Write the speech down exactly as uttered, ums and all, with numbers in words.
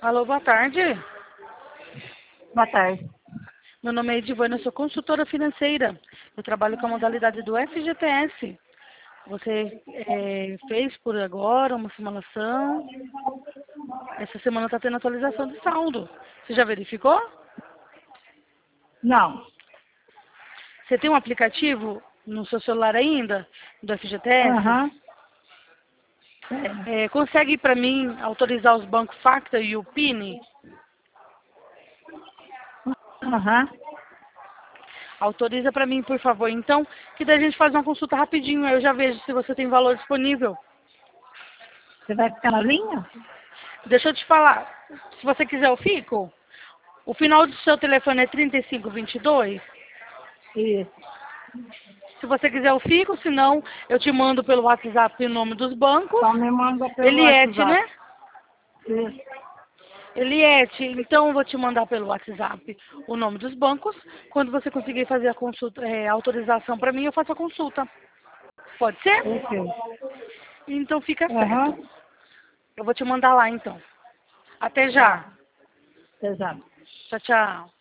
Alô, boa tarde. Boa tarde. Meu nome é Edivana, eu sou consultora financeira. Eu trabalho com a modalidade do F G T S. Você é, fez por agora uma simulação. Essa semana está tendo atualização de saldo. Você já verificou? Não. Você tem um aplicativo no seu celular ainda, do F G T S? Aham. É, consegue para mim autorizar os bancos Facta e o P I N? Aham. Autoriza para mim, por favor. Então, que daí a gente faz uma consulta rapidinho. Eu já vejo se você tem valor disponível. Você vai ficar na linha? Deixa eu te falar. Se você quiser, eu fico. O final do seu telefone é trinta e cinco vinte e dois. Isso. Se você quiser, eu fico. Se não, eu te mando pelo WhatsApp o nome dos bancos. Só me manda pelo Eliette, WhatsApp. né? Isso. Eliette, então eu vou te mandar pelo WhatsApp o nome dos bancos. Quando você conseguir fazer a consulta, é, autorização para mim, eu faço a consulta. Pode ser? Ok. Então fica Aham. certo. Eu vou te mandar lá então. Até já. Tá. Exato. Tchau, tchau.